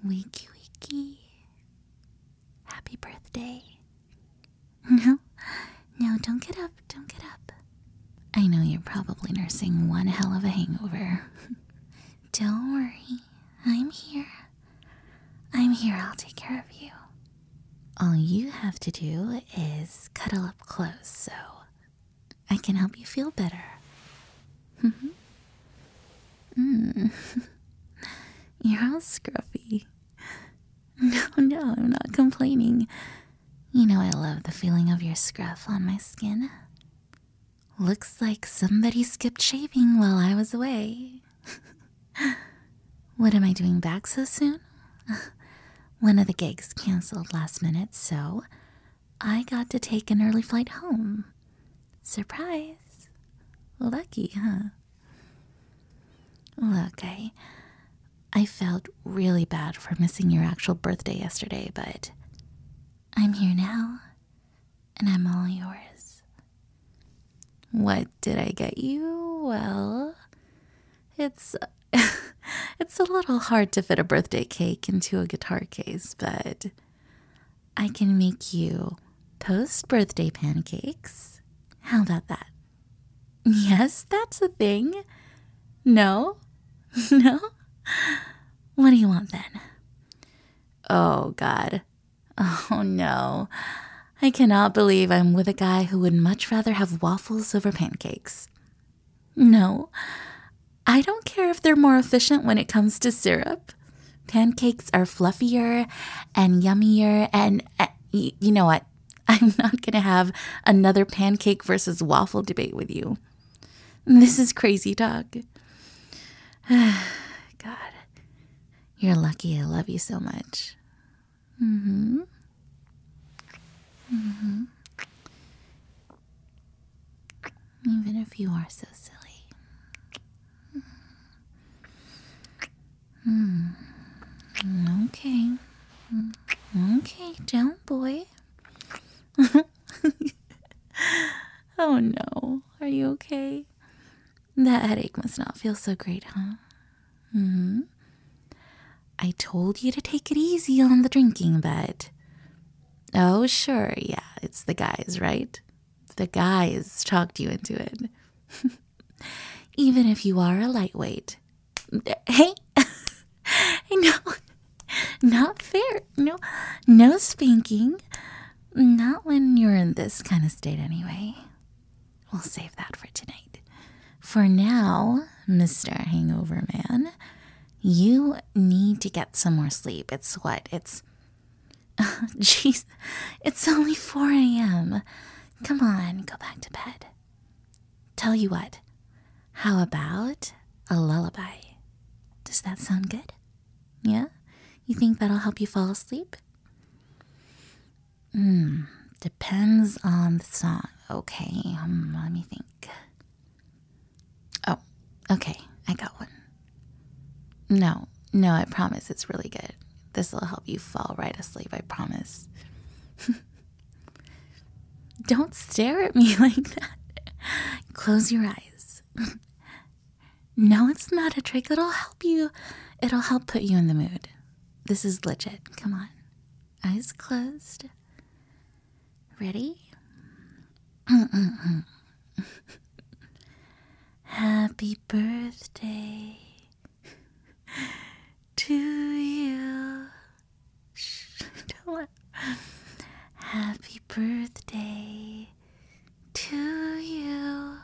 Wakey, wakey. Happy birthday. No, don't get up, don't get up. I know you're probably nursing one hell of a hangover. Don't worry, I'm here. I'll take care of you. All you have to do is cuddle up close so I can help you feel better. You're all scruffy. No, I'm not complaining. You know I love the feeling of your scruff on my skin. Looks like somebody skipped shaving while I was away. What am I doing back so soon? One of the gigs canceled last minute, so I got to take an early flight home. Surprise. Lucky, huh? Look, I felt really bad for missing your actual birthday yesterday, but I'm here now, and I'm all yours. What did I get you? Well, it's it's a little hard to fit a birthday cake into a guitar case, but I can make you post-birthday pancakes. How about that? Yes, that's a thing. No? No? What do you want then? Oh, God. Oh, no. I cannot believe I'm with a guy who would much rather have waffles over pancakes. No, I don't care if they're more efficient when it comes to syrup. Pancakes are fluffier and yummier, and you know what? I'm not going to have another pancake versus waffle debate with you. This is crazy talk. God, you're lucky I love you so much. Even if you are so silly. Okay. Okay, down, boy. Oh no, are you okay? That headache must not feel so great, huh? I told you to take it easy on the drinking, but... Oh, sure, yeah, it's the guys, right? The guys talked you into it. Even if you are a lightweight. Hey! No, not fair. No spanking. Not when you're in this kind of state anyway. We'll save that for tonight. For now, Mr. Hangover Man, you need to get some more sleep. It's what? Jeez, it's only 4 a.m. Come on, go back to bed. Tell you what, how about a lullaby? Does that sound good? Yeah? You think that'll help you fall asleep? Depends on the song. Okay, let me think. Oh, okay, I got one. No, I promise it's really good. This will help you fall right asleep, I promise. Don't stare at me like that. Close your eyes. No, it's not a trick. It'll help you. It'll help put you in the mood. This is legit. Come on. Eyes closed. Ready? Happy birthday to you. Shh, don't laugh. Happy birthday to you.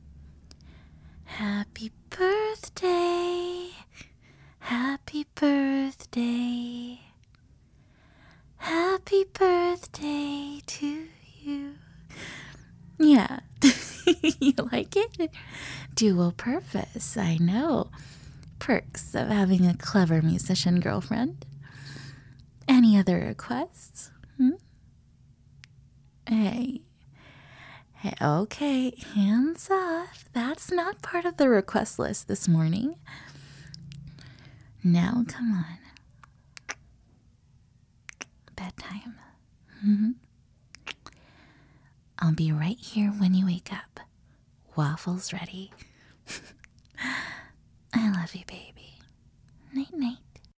Happy birthday. Happy birthday. Happy birthday to you. Yeah. You like it? Dual purpose, I know. Perks of having a clever musician girlfriend. Any other requests? Hey, okay, hands off. That's not part of the request list this morning. Now, come on. Bedtime. I'll be right here when you wake up. Waffles ready. I love you, baby. Night, night.